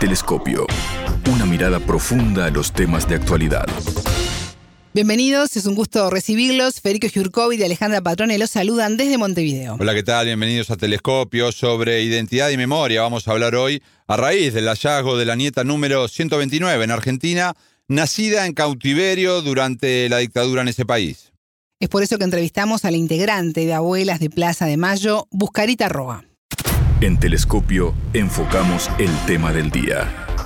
Telescopio. Una mirada profunda a los temas de actualidad. Bienvenidos, es un gusto recibirlos. Federico Giurkovic y Alejandra Patrone los saludan desde Montevideo. Hola, ¿qué tal? Bienvenidos a Telescopio. Sobre identidad y memoria vamos a hablar hoy a raíz del hallazgo de la nieta número 129 en Argentina, nacida en cautiverio durante la dictadura en ese país. Es por eso que entrevistamos a la integrante de Abuelas de Plaza de Mayo, Buscarita Roa. En Telescopio enfocamos el tema del día.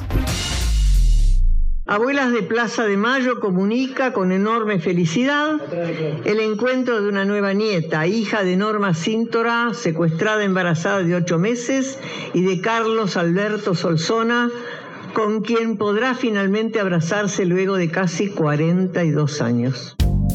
Abuelas de Plaza de Mayo comunica con enorme felicidad el encuentro de una nueva nieta, hija de Norma Cíntora, secuestrada embarazada de 8 meses, y de Carlos Alberto Solsona, con quien podrá finalmente abrazarse luego de casi 42 años.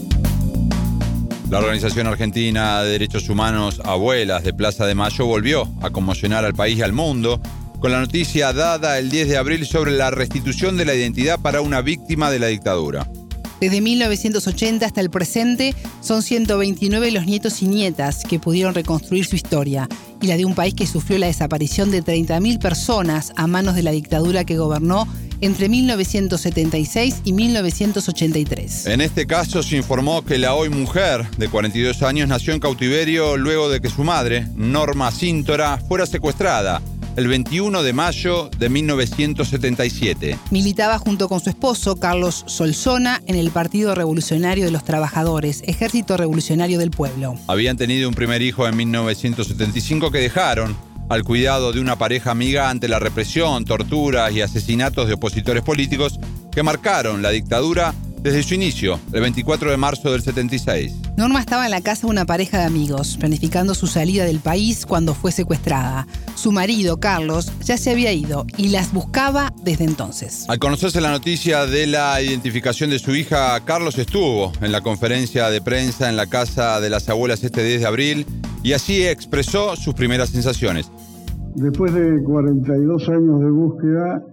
La Organización Argentina de Derechos Humanos Abuelas de Plaza de Mayo volvió a conmocionar al país y al mundo con la noticia dada el 10 de abril sobre la restitución de la identidad para una víctima de la dictadura. Desde 1980 hasta el presente, son 129 los nietos y nietas que pudieron reconstruir su historia, y la de un país que sufrió la desaparición de 30.000 personas a manos de la dictadura que gobernó entre 1976 y 1983. En este caso se informó que la hoy mujer de 42 años nació en cautiverio luego de que su madre, Norma Cíntora, fuera secuestrada el 21 de mayo de 1977. Militaba junto con su esposo, Carlos Solsona, en el Partido Revolucionario de los Trabajadores, Ejército Revolucionario del Pueblo. Habían tenido un primer hijo en 1975 que dejaron al cuidado de una pareja amiga ante la represión, torturas y asesinatos de opositores políticos que marcaron la dictadura desde su inicio, el 24 de marzo del 76. Norma estaba en la casa de una pareja de amigos, planificando su salida del país cuando fue secuestrada. Su marido, Carlos, ya se había ido y las buscaba desde entonces. Al conocerse la noticia de la identificación de su hija, Carlos estuvo en la conferencia de prensa en la Casa de las Abuelas este 10 de abril y así expresó sus primeras sensaciones. Después de 42 años de búsqueda,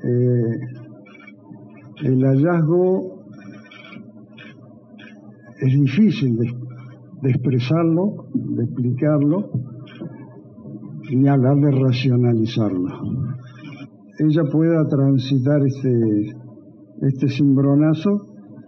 el hallazgo es difícil de expresarlo, de explicarlo, ni hablar de racionalizarlo. Ella pueda transitar este cimbronazo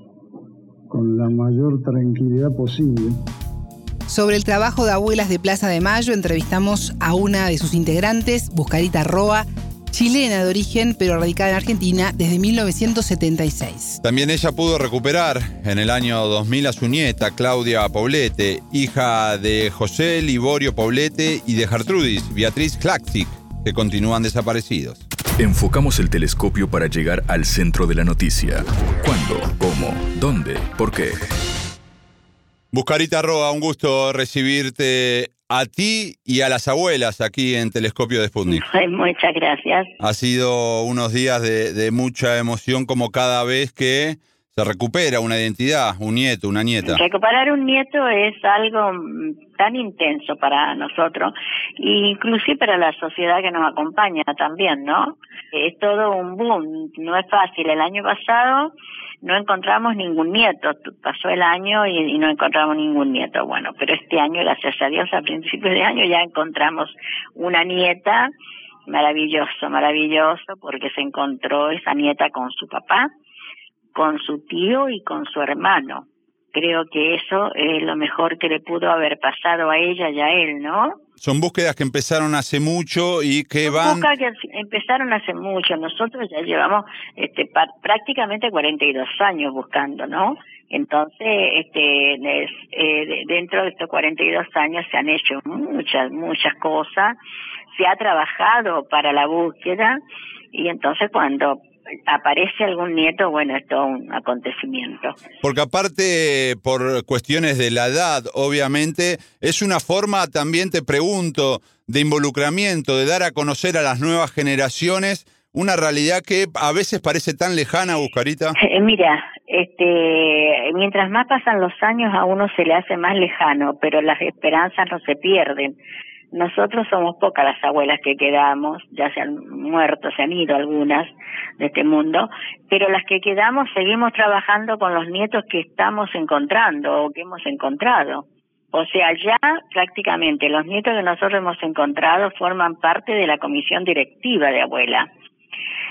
con la mayor tranquilidad posible. Sobre el trabajo de Abuelas de Plaza de Mayo, entrevistamos a una de sus integrantes, Buscarita Roa, chilena de origen, pero radicada en Argentina desde 1976. También ella pudo recuperar en el año 2000 a su nieta, Claudia Poblete, hija de José Liborio Poblete y de Gertrudis Beatriz Klaksik, que continúan desaparecidos. Enfocamos el telescopio para llegar al centro de la noticia. ¿Cuándo? ¿Cómo? ¿Dónde? ¿Por qué? Buscarita Roa, un gusto recibirte a ti y a las abuelas aquí en Telescopio de Sputnik. Muchas gracias. Ha sido unos días de mucha emoción, como cada vez que se recupera una identidad, un nieto, una nieta. Recuperar un nieto es algo tan intenso para nosotros, inclusive para la sociedad que nos acompaña también, ¿no? Es todo un boom, no es fácil. El año pasado no encontramos ningún nieto, pasó el año y no encontramos ningún nieto. Bueno, pero este año, gracias a Dios, a principios de año ya encontramos una nieta. Maravilloso, porque se encontró esa nieta con su papá, con su tío y con su hermano. Creo que eso es lo mejor que le pudo haber pasado a ella y a él, ¿no? Son búsquedas que empezaron hace mucho y que Búsquedas que empezaron hace mucho. Nosotros ya llevamos prácticamente 42 años buscando, ¿no? Entonces, dentro de estos 42 años se han hecho muchas cosas. Se ha trabajado para la búsqueda y entonces cuando aparece algún nieto, bueno, es todo un acontecimiento. Porque aparte, por cuestiones de la edad, obviamente, es una forma también, te pregunto, de involucramiento, de dar a conocer a las nuevas generaciones una realidad que a veces parece tan lejana, Buscarita. Mira, mientras más pasan los años a uno se le hace más lejano, pero las esperanzas no se pierden. Nosotros somos pocas las abuelas que quedamos, ya se han muerto, se han ido algunas de este mundo, pero las que quedamos seguimos trabajando con los nietos que estamos encontrando o que hemos encontrado. O sea, ya prácticamente los nietos que nosotros hemos encontrado forman parte de la comisión directiva de abuela.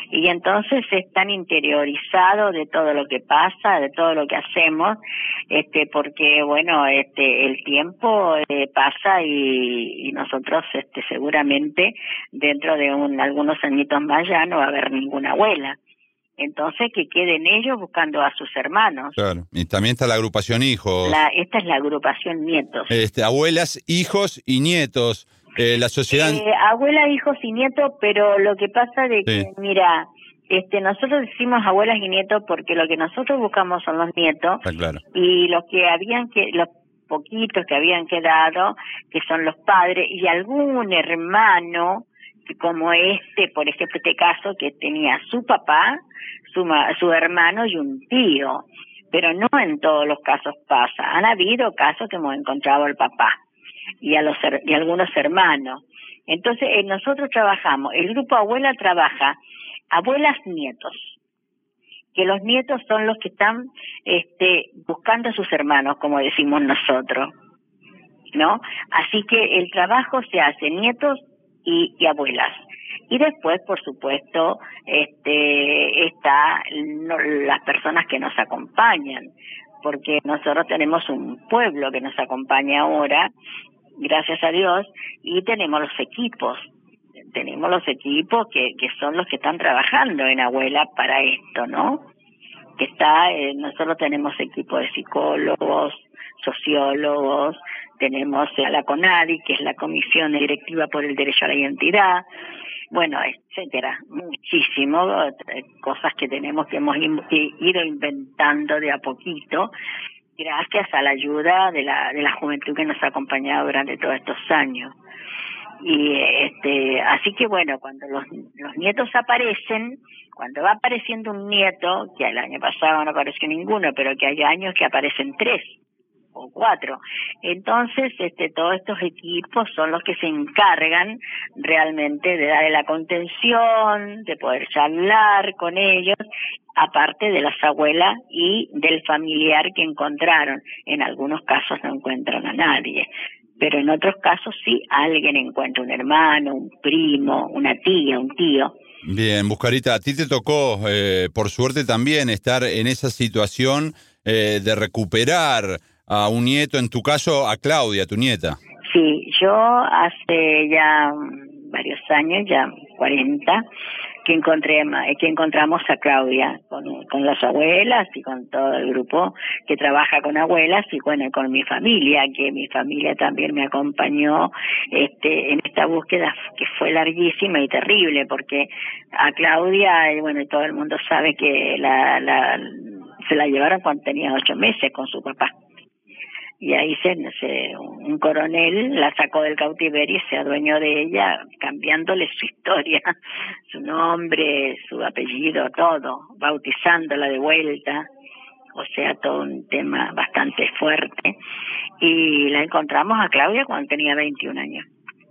y entonces están interiorizados de todo lo que pasa, de todo lo que hacemos, porque bueno, el tiempo pasa y nosotros seguramente dentro de algunos añitos más ya no va a haber ninguna abuela. Entonces que queden ellos buscando a sus hermanos. Claro, y también está la agrupación hijos. Esta es la agrupación nietos. Abuelas, hijos y nietos. La sociedad... abuelas, hijos y nietos, pero lo que pasa de que, mira, nosotros decimos abuelas y nietos porque lo que nosotros buscamos son los nietos. Claro. Y los poquitos que habían quedado, que son los padres, y algún hermano, como por ejemplo, este caso, que tenía su papá, su hermano y un tío, pero no en todos los casos pasa. Han habido casos que hemos encontrado al papá y algunos hermanos. Entonces, nosotros trabajamos, el grupo Abuela trabaja abuelas, nietos, que los nietos son los que están buscando a sus hermanos, como decimos nosotros, ¿no? Así que el trabajo se hace nietos y abuelas. Y después, por supuesto, está las personas que nos acompañan, porque nosotros tenemos un pueblo que nos acompaña ahora, gracias a Dios, y tenemos los equipos. Tenemos los equipos que son los que están trabajando en Abuela para esto, ¿no? Nosotros tenemos equipo de psicólogos, sociólogos, tenemos a la CONADI, que es la Comisión Directiva por el Derecho a la Identidad, bueno, etcétera, muchísimo, cosas que hemos ido inventando de a poquito, gracias a la ayuda de la juventud que nos ha acompañado durante todos estos años. Y así que bueno, cuando los nietos aparecen, cuando va apareciendo un nieto, que el año pasado no apareció ninguno, pero que hay años que aparecen 3 o 4, entonces todos estos equipos son los que se encargan realmente de darle la contención, de poder charlar con ellos, aparte de las abuelas y del familiar que encontraron. En algunos casos no encuentran a nadie, pero en otros casos sí, alguien encuentra un hermano, un primo, una tía, un tío. Bien, Buscarita, a ti te tocó, por suerte también, estar en esa situación de recuperar a un nieto, en tu caso a Claudia, tu nieta. Sí, yo hace ya varios años, ya 40, que encontramos a Claudia con las abuelas y con todo el grupo que trabaja con abuelas y bueno, con mi familia, que mi familia también me acompañó en esta búsqueda que fue larguísima y terrible, porque a Claudia, bueno, todo el mundo sabe que se la llevaron cuando tenía 8 meses con su papá. Y ahí un coronel la sacó del cautiverio y se adueñó de ella, cambiándole su historia, su nombre, su apellido, todo, bautizándola de vuelta. O sea, todo un tema bastante fuerte. Y la encontramos a Claudia cuando tenía 21 años.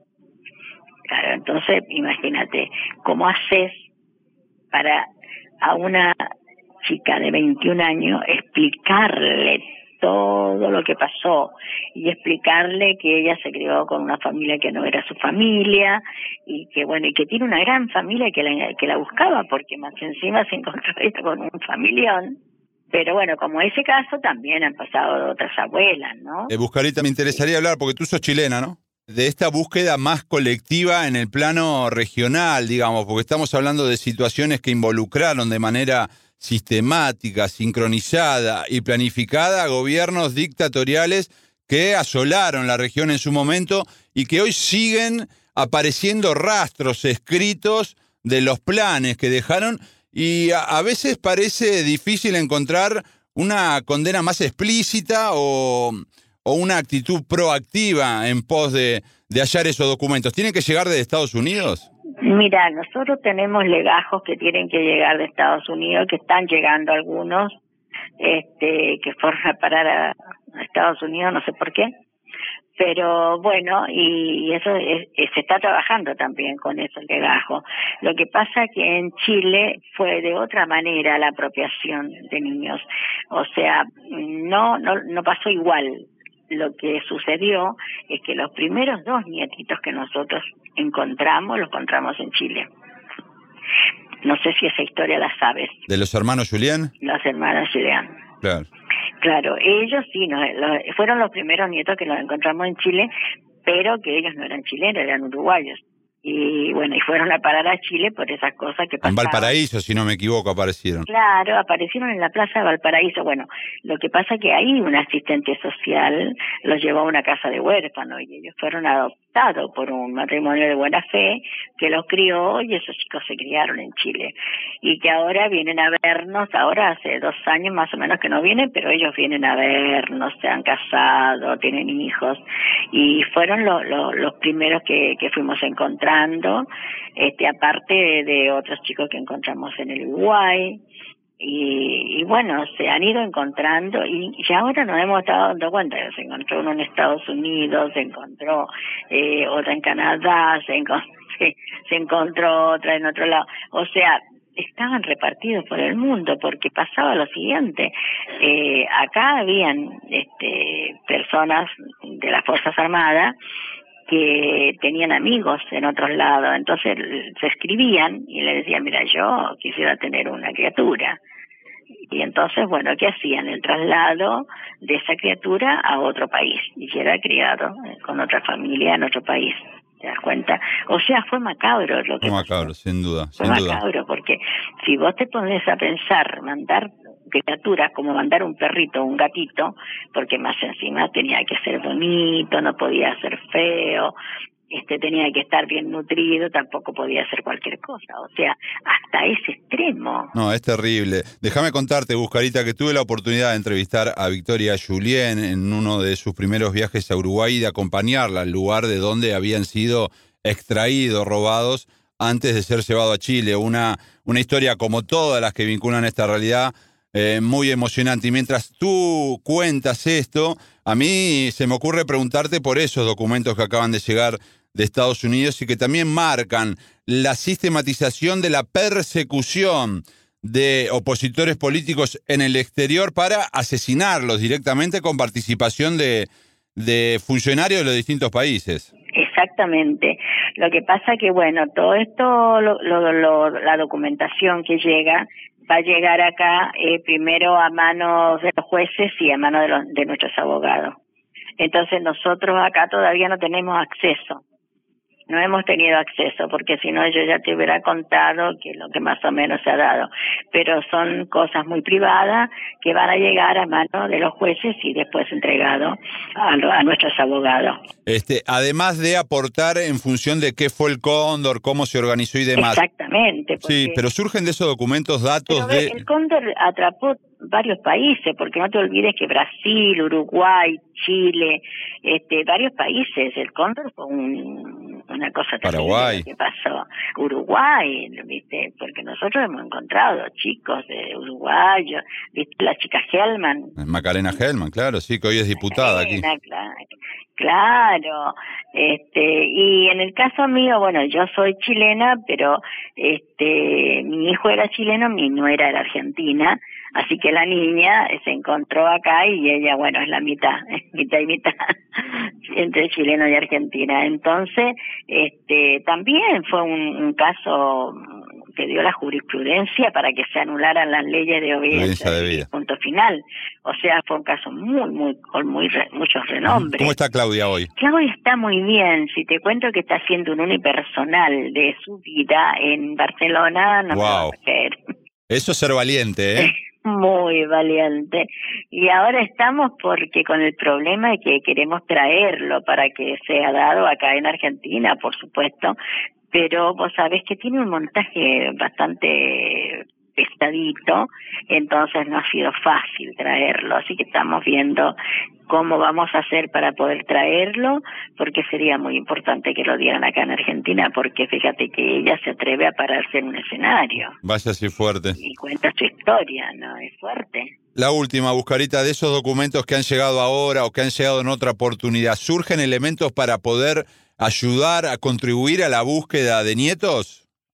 Claro, entonces imagínate, ¿cómo haces para a una chica de 21 años explicarle todo lo que pasó y explicarle que ella se crió con una familia que no era su familia y que bueno, y que tiene una gran familia que la buscaba, porque más encima se encontró ella con un familión? Pero bueno, como ese caso también han pasado otras abuelas, ¿no? Buscarita, me interesaría hablar, porque tú sos chilena, ¿no?, de esta búsqueda más colectiva en el plano regional, digamos, porque estamos hablando de situaciones que involucraron de manera sistemática, sincronizada y planificada a gobiernos dictatoriales que asolaron la región en su momento y que hoy siguen apareciendo rastros escritos de los planes que dejaron, y a veces parece difícil encontrar una condena más explícita o una actitud proactiva en pos de hallar esos documentos. ¿Tienen que llegar desde Estados Unidos? Mira, nosotros tenemos legajos que tienen que llegar de Estados Unidos, que están llegando algunos, que fueron a parar a Estados Unidos, no sé por qué, pero bueno, y eso se está trabajando también con esos legajos. Lo que pasa que en Chile fue de otra manera la apropiación de niños, o sea, no pasó igual. Lo que sucedió es que los primeros 2 nietitos que nosotros los encontramos en Chile. No sé si esa historia la sabes. ¿De los hermanos Julián? Los hermanos Julián. Claro. Claro, ellos sí, fueron los primeros nietos que los encontramos en Chile, pero que ellos no eran chilenos, eran uruguayos. Y bueno, y fueron a parar a Chile por esas cosas que pasaban. En Valparaíso, si no me equivoco, aparecieron. Claro, aparecieron en la plaza de Valparaíso. Bueno, lo que pasa que ahí un asistente social los llevó a una casa de huérfanos y ellos fueron adoptados por un matrimonio de buena fe que los crió y esos chicos se criaron en Chile. Y que ahora vienen a vernos, ahora hace 2 años más o menos que no vienen, pero ellos vienen a vernos, se han casado, tienen hijos y fueron los primeros que fuimos encontrando, aparte de otros chicos que encontramos en el Uruguay y bueno, se han ido encontrando y ahora nos hemos estado dando cuenta. Se encontró uno en Estados Unidos, se encontró otra en Canadá, se encontró otra en otro lado, o sea, estaban repartidos por el mundo, porque pasaba lo siguiente, acá habían personas de las Fuerzas Armadas que tenían amigos en otros lados, entonces se escribían y le decían, mira, yo quisiera tener una criatura. Y entonces, bueno, ¿qué hacían? El traslado de esa criatura a otro país, y era criado con otra familia en otro país. ¿Te das cuenta? O sea, fue macabro lo que Fue macabro, sin duda. Fue macabro, porque si vos te pones a pensar, mandar criaturas como mandar un perrito o un gatito, porque más encima tenía que ser bonito, no podía ser feo, tenía que estar bien nutrido, tampoco podía ser cualquier cosa, o sea, hasta ese extremo. No, es terrible. Déjame contarte, Buscarita, que tuve la oportunidad de entrevistar a Victoria Julián en uno de sus primeros viajes a Uruguay y de acompañarla al lugar de donde habían sido extraídos, robados, antes de ser llevados a Chile. Una historia como todas las que vinculan esta realidad, muy emocionante. Y mientras tú cuentas esto, a mí se me ocurre preguntarte por esos documentos que acaban de llegar de Estados Unidos y que también marcan la sistematización de la persecución de opositores políticos en el exterior para asesinarlos directamente con participación de funcionarios de los distintos países. Exactamente. Lo que pasa que, bueno, todo esto, la documentación que llega, va a llegar acá primero a manos de los jueces y a manos de nuestros abogados. Entonces nosotros acá todavía no tenemos acceso. No hemos tenido acceso, porque si no yo ya te hubiera contado que lo que más o menos se ha dado. Pero son cosas muy privadas que van a llegar a manos de los jueces y después entregado a nuestros abogados. Además de aportar en función de qué fue el Cóndor, cómo se organizó y demás. Exactamente. Sí, pero surgen de esos documentos datos de... El Cóndor atrapó varios países, porque no te olvides que Brasil, Uruguay, Chile, varios países. El Cóndor fue una cosa terrible. Paraguay. Que pasó. Uruguay, ¿viste? Porque nosotros hemos encontrado chicos de Uruguay, ¿viste? La chica Hellman. Macarena Hellman, claro, sí, que hoy es diputada aquí. Claro. Y en el caso mío, bueno, yo soy chilena, pero mi hijo era chileno, mi nuera era argentina, así que la niña se encontró acá y ella, bueno, es la mitad y mitad, entre chileno y argentina. Entonces, también fue un caso que dio la jurisprudencia para que se anularan las leyes de obediencia de vida. Punto final. O sea, fue un caso con muchos renombres. ¿Cómo está Claudia hoy? Claudia está muy bien. Si te cuento que está haciendo un unipersonal de su vida en Barcelona, no me vas a creer. Eso es ser valiente, ¿eh? Muy valiente. Y ahora estamos porque con el problema de que queremos traerlo para que sea dado acá en Argentina, por supuesto, pero vos sabés que tiene un montaje bastante pesadito, entonces no ha sido fácil traerlo, así que estamos viendo cómo vamos a hacer para poder traerlo, porque sería muy importante que lo dieran acá en Argentina, porque fíjate que ella se atreve a pararse en un escenario. Vaya así fuerte. Y cuenta su historia, ¿no? Es fuerte. La última, Buscarita, de esos documentos que han llegado ahora o que han llegado en otra oportunidad, ¿surgen elementos para poder ayudar a contribuir a la búsqueda de nietos?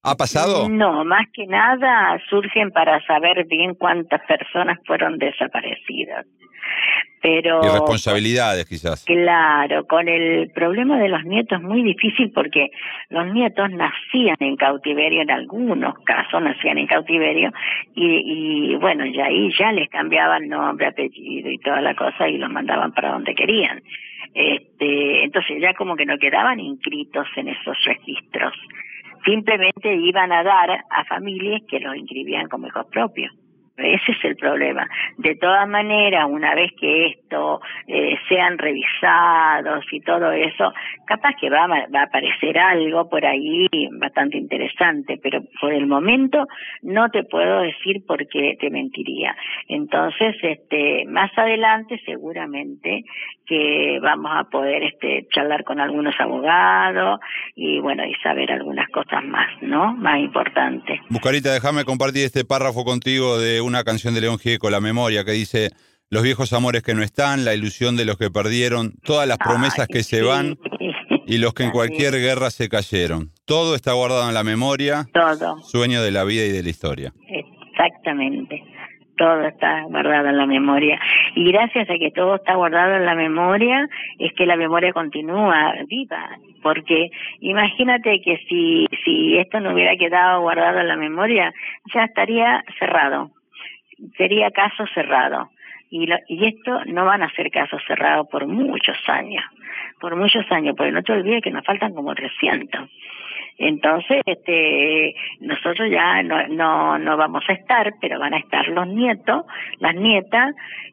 ¿Ha pasado? No, más que nada surgen para saber bien cuántas personas fueron desaparecidas. Pero Irresponsabilidades, quizás. Claro, con el problema de los nietos es muy difícil porque los nietos nacían en cautiverio, en algunos casos nacían en cautiverio, y bueno, ya ahí ya les cambiaban nombre, apellido y toda la cosa y los mandaban para donde querían. Entonces ya como que no quedaban inscritos en esos registros. Simplemente iban a dar a familias que los inscribían como hijos propios. Ese es el problema. De todas maneras, una vez que esto sean revisados y todo eso, capaz que va a aparecer algo por ahí bastante interesante, pero por el momento no te puedo decir porque te mentiría. Entonces, más adelante seguramente que vamos a poder charlar con algunos abogados y bueno, y saber algunas cosas más, ¿no? Más importantes. Buscarita, déjame compartir este párrafo contigo de una canción de León Gieco, La Memoria, que dice: los viejos amores que no están, la ilusión de los que perdieron, todas las promesas que se van y los que en cualquier guerra se cayeron. Todo está guardado en la memoria. Todo. Sueño de la vida y de la historia. Exactamente. Todo está guardado en la memoria. Y gracias a que todo está guardado en la memoria, es que la memoria continúa viva. Porque imagínate que si esto no hubiera quedado guardado en la memoria, ya estaría cerrado. Sería caso cerrado. Y esto no van a ser casos cerrados por muchos años. Porque no te olvides que nos faltan como 300. Entonces, nosotros ya no vamos a estar, pero van a estar los nietos, las nietas,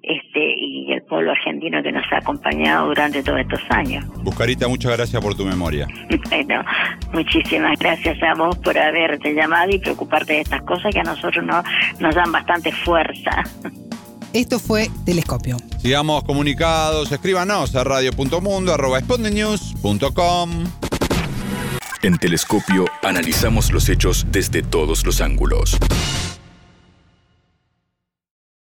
y el pueblo argentino que nos ha acompañado durante todos estos años. Buscarita, muchas gracias por tu memoria. Bueno, muchísimas gracias a vos por haberte llamado y preocuparte de estas cosas que a nosotros nos dan bastante fuerza. Esto fue Telescopio. Sigamos comunicados, escríbanos a radio.mundo@sputniknews.com. En Telescopio analizamos los hechos desde todos los ángulos.